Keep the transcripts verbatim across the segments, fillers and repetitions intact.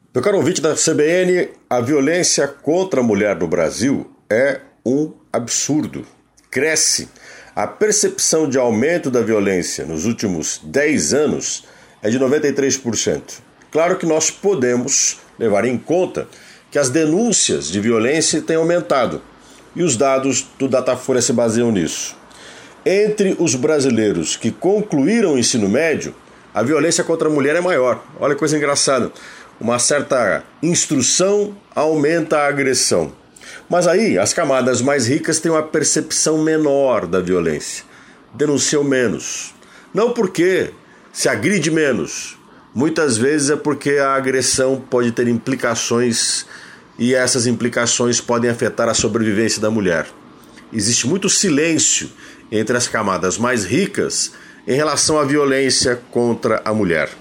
Meu caro ouvinte da C B N, a violência contra a mulher no Brasil é um absurdo. Cresce. A percepção de aumento da violência nos últimos dez anos é de noventa e três por cento. Claro que nós podemos levar em conta que as denúncias de violência têm aumentado e os dados do Datafolha se baseiam nisso. Entre os brasileiros que concluíram o ensino médio, a violência contra a mulher é maior. Olha que coisa engraçada. Uma certa instrução aumenta a agressão. Mas aí, as camadas mais ricas têm uma percepção menor da violência. Denunciam menos. Não porque se agride menos. Muitas vezes é porque a agressão pode ter implicações e essas implicações podem afetar a sobrevivência da mulher. Existe muito silêncio entre as camadas mais ricas em relação à violência contra a mulher.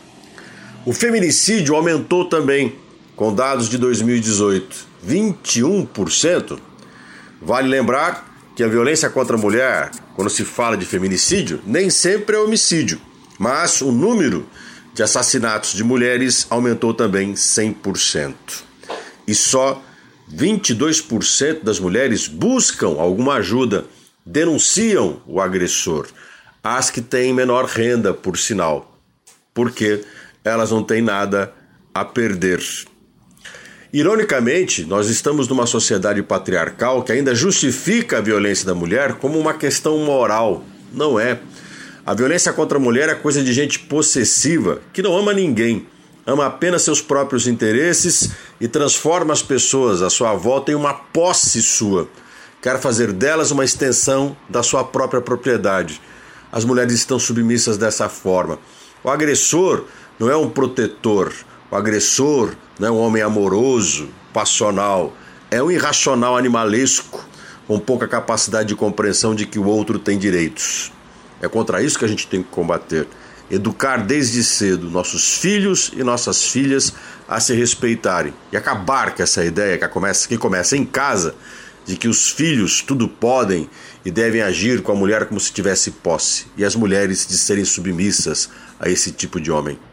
O feminicídio aumentou também, com dados de dois mil e dezoito, vinte e um por cento. Vale lembrar que a violência contra a mulher, quando se fala de feminicídio, nem sempre é homicídio, mas o número de assassinatos de mulheres aumentou também cem por cento. E só vinte e dois por cento das mulheres buscam alguma ajuda, denunciam o agressor, as que têm menor renda, por sinal, porque elas não têm nada a perder. Ironicamente, nós estamos numa sociedade patriarcal que ainda justifica a violência da mulher como uma questão moral. Não é. A violência contra a mulher é coisa de gente possessiva, que não ama ninguém, ama apenas seus próprios interesses e transforma as pessoas à sua volta em uma posse sua. Quer fazer delas uma extensão da sua própria propriedade. As mulheres estão submissas dessa forma. O agressor não é um protetor. O agressor não é um homem amoroso, passional. É um irracional animalesco, com pouca capacidade de compreensão de que o outro tem direitos. É contra isso que a gente tem que combater. Educar desde cedo nossos filhos e nossas filhas a se respeitarem. E acabar com essa ideia que começa, que começa em casa, de que os filhos tudo podem e devem agir com a mulher como se tivesse posse. E as mulheres de serem submissas a esse tipo de homem.